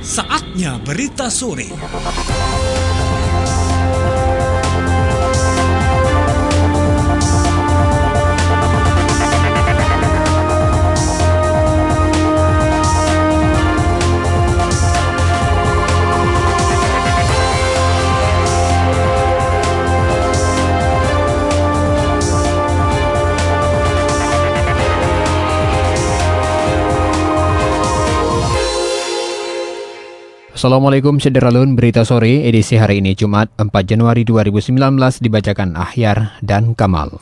Saatnya berita sore. Assalamualaikum Sederalun, berita sore edisi hari ini Jumat 4 Januari 2019 dibacakan Ahyar dan Kamal.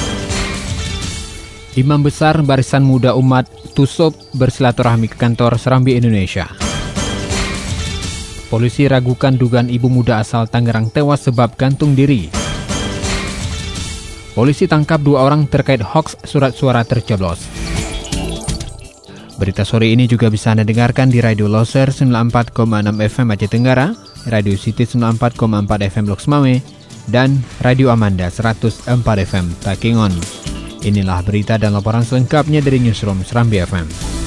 Imam Besar Barisan Muda Umat Tusop bersilaturahmi ke kantor Serambi Indonesia. Polisi ragukan dugaan ibu muda asal Tangerang tewas sebab gantung diri. Polisi tangkap 2 orang terkait hoaks surat suara tercoblos. Berita sore ini juga bisa Anda dengarkan di Radio Loser 94,6 FM Aceh Tenggara, Radio City 94,4 FM Loks Mame, dan Radio Amanda 104 FM Takengon. Inilah berita dan laporan selengkapnya dari Newsroom Serambi FM.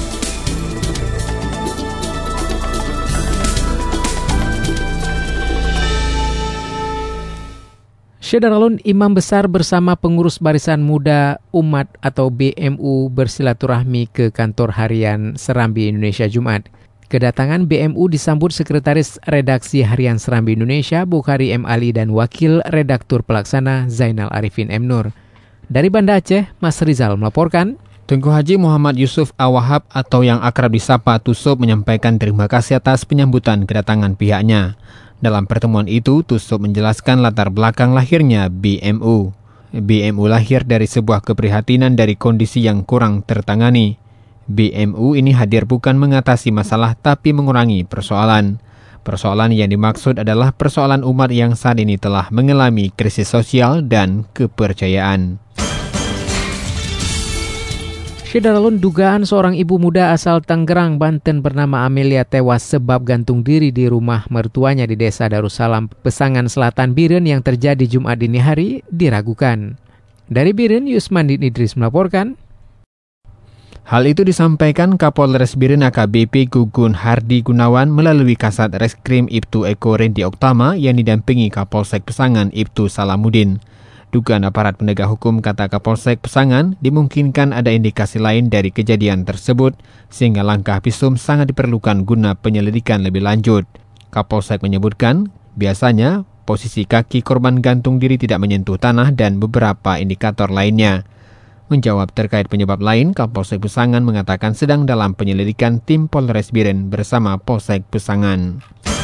Sederalun, Imam Besar bersama pengurus Barisan Muda Umat atau BMU bersilaturahmi ke kantor harian Serambi Indonesia Jumat. Kedatangan BMU disambut Sekretaris Redaksi Harian Serambi Indonesia Bukhari M. Ali dan Wakil Redaktur Pelaksana Zainal Arifin M. Nur. Dari Banda Aceh, Mas Rizal melaporkan. Tengku Haji Muhammad Yusuf Awahab atau yang akrab disapa Tusop menyampaikan terima kasih atas penyambutan kedatangan pihaknya. Dalam pertemuan itu, Tusop menjelaskan latar belakang lahirnya BMU. BMU lahir dari sebuah keprihatinan dari kondisi yang kurang tertangani. BMU ini hadir bukan mengatasi masalah tapi mengurangi persoalan. Persoalan yang dimaksud adalah persoalan umat yang saat ini telah mengalami krisis sosial dan kepercayaan. Sederalun, dugaan seorang ibu muda asal Tangerang, Banten bernama Amelia tewas sebab gantung diri di rumah mertuanya di Desa Darussalam, Pesangan Selatan, Biren yang terjadi Jumat dini hari diragukan. Dari Biren, Yusmandin Idris melaporkan. Hal itu disampaikan Kapolres Biren AKBP Gugun Hardi Gunawan melalui Kasat Reskrim Ibtu Eko Rendi Oktama yang didampingi Kapolsek Pesangan Ibtu Salamuddin. Dugaan aparat penegak hukum, kata Kapolsek Pesangan, dimungkinkan ada indikasi lain dari kejadian tersebut sehingga langkah visum sangat diperlukan guna penyelidikan lebih lanjut. Kapolsek menyebutkan, biasanya posisi kaki korban gantung diri tidak menyentuh tanah dan beberapa indikator lainnya. Menjawab terkait penyebab lain, Kapolsek Pesangan mengatakan sedang dalam penyelidikan tim Polres Biren bersama Polsek Pesangan.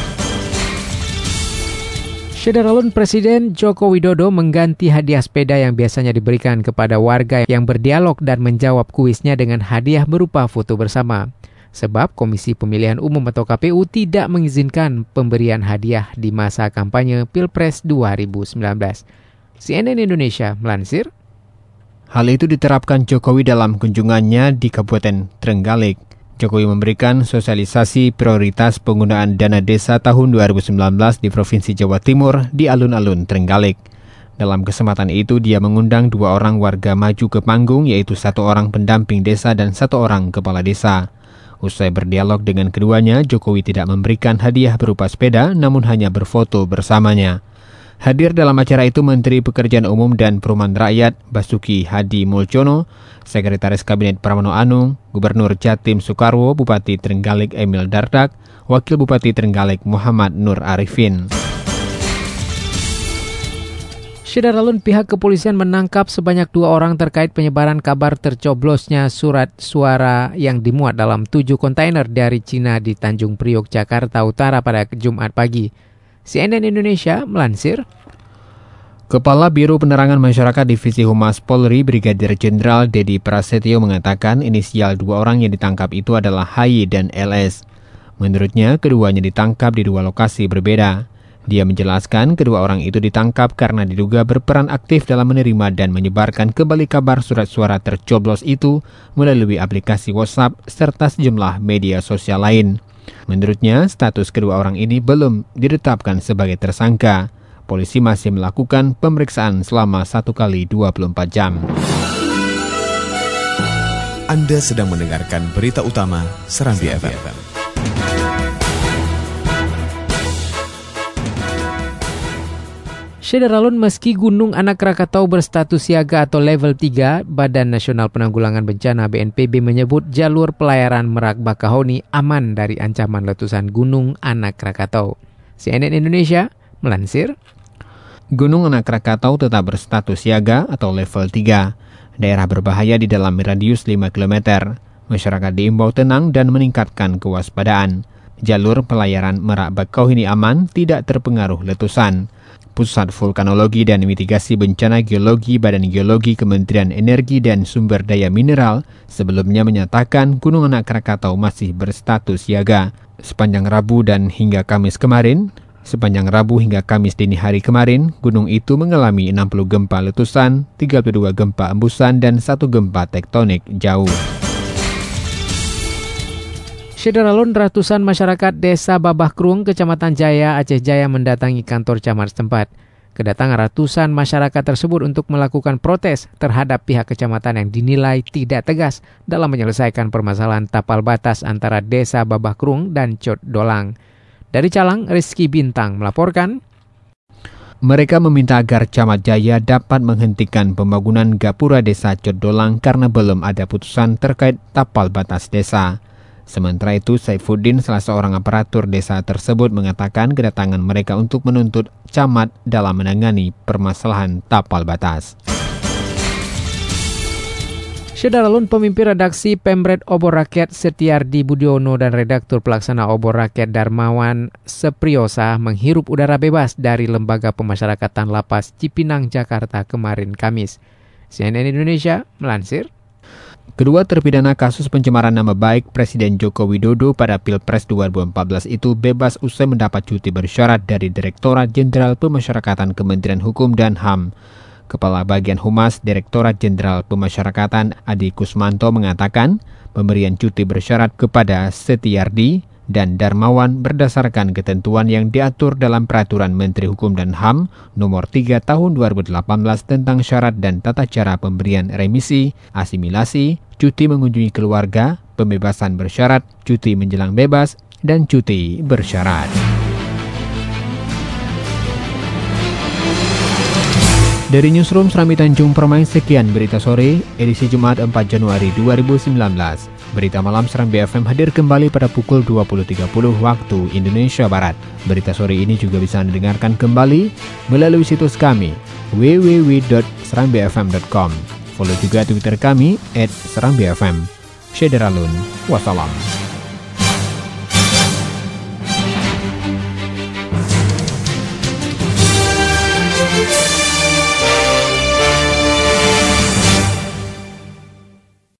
Sederalun, Presiden Joko Widodo mengganti hadiah sepeda yang biasanya diberikan kepada warga yang berdialog dan menjawab kuisnya dengan hadiah berupa foto bersama. Sebab Komisi Pemilihan Umum atau KPU tidak mengizinkan pemberian hadiah di masa kampanye Pilpres 2019. CNN Indonesia melansir. Hal itu diterapkan Jokowi dalam kunjungannya di Kabupaten Trenggalek. Jokowi memberikan sosialisasi prioritas penggunaan dana desa tahun 2019 di Provinsi Jawa Timur di alun-alun Trenggalek. Dalam kesempatan itu, dia mengundang 2 orang warga maju ke panggung, yaitu 1 orang pendamping desa dan 1 orang kepala desa. Usai berdialog dengan keduanya, Jokowi tidak memberikan hadiah berupa sepeda, namun hanya berfoto bersamanya. Hadir dalam acara itu Menteri Pekerjaan Umum dan Perumahan Rakyat Basuki Hadi Mulyono, Sekretaris Kabinet Pramono Anung, Gubernur Jatim Soekarwo, Bupati Trenggalek Emil Dardak, Wakil Bupati Trenggalek Muhammad Nur Arifin. Sederalun, pihak kepolisian menangkap sebanyak 2 orang terkait penyebaran kabar tercoblosnya surat suara yang dimuat dalam 7 kontainer dari Cina di Tanjung Priok, Jakarta Utara pada Jumat pagi. CNN Indonesia melansir. Kepala Biro Penerangan Masyarakat Divisi Humas Polri Brigadir Jenderal Dedi Prasetyo mengatakan inisial 2 orang yang ditangkap itu adalah HY dan LS. Menurutnya, keduanya ditangkap di 2 lokasi berbeda. Dia menjelaskan kedua orang itu ditangkap karena diduga berperan aktif dalam menerima dan menyebarkan kembali kabar surat suara tercoblos itu melalui aplikasi WhatsApp serta sejumlah media sosial lain. Menurutnya, status kedua orang ini belum ditetapkan sebagai tersangka. Polisi masih melakukan pemeriksaan selama 1 kali 24 jam. Anda sedang mendengarkan berita utama Serambi FM. Syederalun, meski Gunung Anak Krakatau berstatus siaga atau level 3, Badan Nasional Penanggulangan Bencana BNPB menyebut jalur pelayaran Merak Bakahuni aman dari ancaman letusan Gunung Anak Krakatau. CNN Indonesia melansir, Gunung Anak Krakatau tetap berstatus siaga atau level 3. Daerah berbahaya di dalam radius 5 km. Masyarakat diimbau tenang dan meningkatkan kewaspadaan. Jalur pelayaran Merak Bakauheni aman, tidak terpengaruh letusan. Pusat Vulkanologi dan Mitigasi Bencana Geologi Badan Geologi Kementerian Energi dan Sumber Daya Mineral sebelumnya menyatakan Gunung Anak Krakatau masih berstatus siaga. Sepanjang Rabu hingga Kamis dini hari kemarin, gunung itu mengalami 60 gempa letusan, 32 gempa embusan, dan 1 gempa tektonik jauh. Syederalun, ratusan masyarakat Desa Babahkrung, Kecamatan Jaya, Aceh Jaya mendatangi kantor camat setempat. Kedatangan ratusan masyarakat tersebut untuk melakukan protes terhadap pihak kecamatan yang dinilai tidak tegas dalam menyelesaikan permasalahan tapal batas antara Desa Babahkrung dan Cot Dolang. Dari Calang, Rizky Bintang melaporkan. Mereka meminta agar Camat Jaya dapat menghentikan pembangunan gapura Desa Cot Dolang karena belum ada putusan terkait tapal batas desa. Sementara itu, Saifuddin, salah seorang aparatur desa tersebut, mengatakan kedatangan mereka untuk menuntut camat dalam menangani permasalahan tapal batas. Syederalun, pemimpin redaksi Pemret Obor Rakyat Setiardi Budiono dan redaktur pelaksana Obor Rakyat Darmawan Sepriosa menghirup udara bebas dari Lembaga Pemasyarakatan Lapas Cipinang, Jakarta kemarin Kamis. CNN Indonesia melansir. Kedua terpidana kasus pencemaran nama baik Presiden Joko Widodo pada Pilpres 2014 itu bebas usai mendapat cuti bersyarat dari Direktorat Jenderal Pemasyarakatan Kementerian Hukum dan HAM. Kepala Bagian Humas Direktorat Jenderal Pemasyarakatan Adi Kusmanto mengatakan pemberian cuti bersyarat kepada Setiardi dan Darmawan berdasarkan ketentuan yang diatur dalam Peraturan Menteri Hukum dan HAM Nomor 3 Tahun 2018 tentang syarat dan tata cara pemberian remisi, asimilasi, cuti mengunjungi keluarga, pembebasan bersyarat, cuti menjelang bebas, dan cuti bersyarat. Dari Newsroom Serambi Tanjung Permai, sekian berita sore, edisi Jumat 4 Januari 2019. Berita malam Serambi FM hadir kembali pada pukul 20.30 waktu Indonesia Barat. Berita sore ini juga bisa Anda dengarkan kembali melalui situs kami www.serambifm.com. Follow juga Twitter kami @serambifm. Syederalun, wassalam.